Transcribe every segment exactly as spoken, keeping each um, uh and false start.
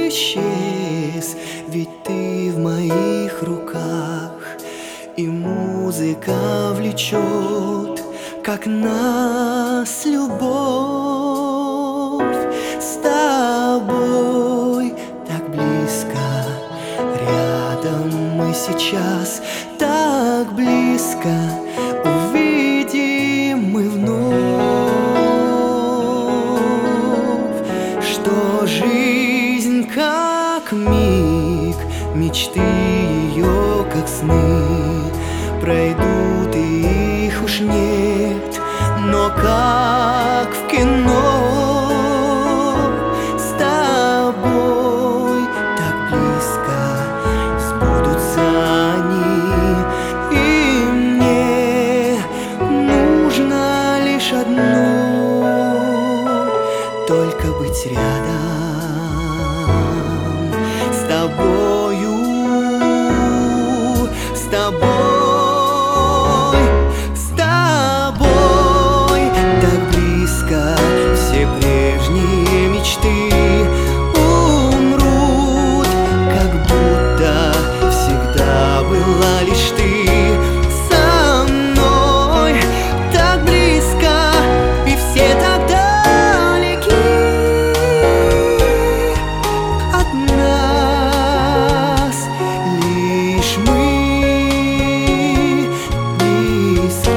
исчез, ведь ты в моих руках. И музыка влечет, как нас любовь. С тобой так близко, рядом мы сейчас, так близко увидим мы вновь, что жизнь как миг, мечты ее как сны пройдут, и их уж нет, но как в кино. С тобой так близко сбудутся они, и мне нужно лишь одно — только быть рядом с тобою, с тобой. Все прежние мечты умрут, как будто всегда была лишь ты со мной. Так близко, и все так далеки от нас, лишь мы близки.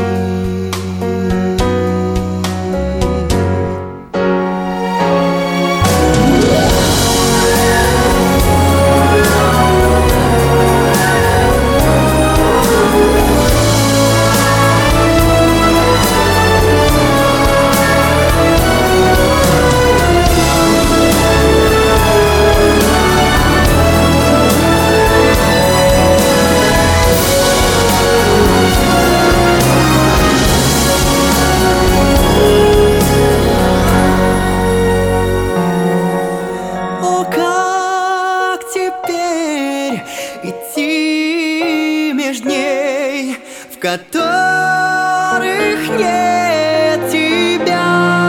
Идти меж дней, в которых нет тебя.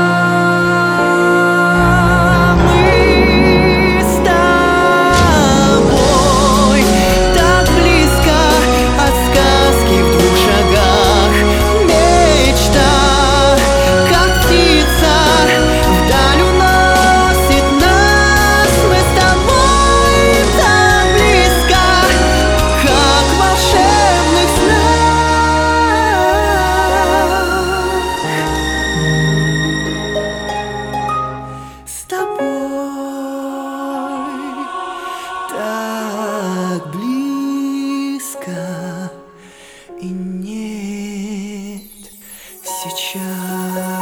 Мы с тобой так близко от сказки в двух шагах. Мечта, как птица, вдаль уносит нас. Мы с тобой так близко, как в волшебных снах. С тобой так близко, и нет сейчас.